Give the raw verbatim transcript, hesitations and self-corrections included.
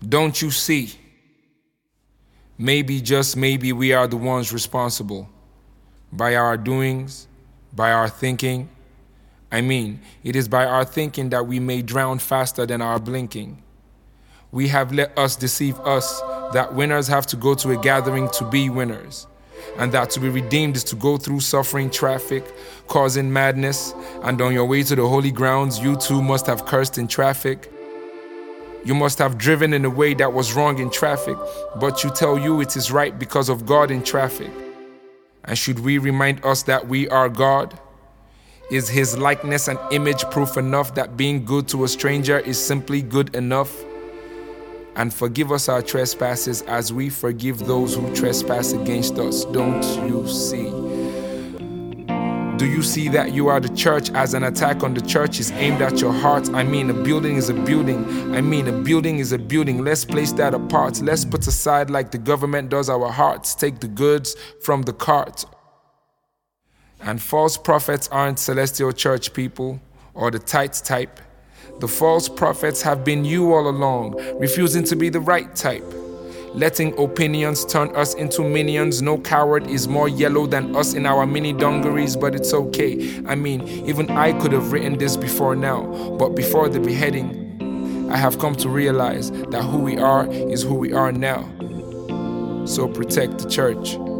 Don't you see? Maybe, just maybe, we are the ones responsible. By our doings, by our thinking. I mean, it is by our thinking that we may drown faster than our blinking. We have let us deceive us that winners have to go to a gathering to be winners, and that to be redeemed is to go through suffering traffic, causing madness, and on your way to the holy grounds, you too must have cursed in traffic. You must have driven in a way that was wrong in traffic, but you tell you it is right because of God in traffic. And should we remind us that we are God? Is His likeness and image proof enough that being good to a stranger is simply good enough? And forgive us our trespasses as we forgive those who trespass against us. Don't you see? Do you see that you are the church as an attack on the church is aimed at your heart? I mean, a building is a building. I mean, a building is a building. Let's place that apart. Let's put aside like the government does our hearts. Take the goods from the cart. And false prophets aren't celestial church people or the tight type. The false prophets have been you all along, refusing to be the right type. Letting opinions turn us into minions. No coward is more yellow than us in our mini dungarees, but it's okay. I mean, even I could have written this before now, but before the beheading, I have come to realize that who we are is who we are now. So protect the church.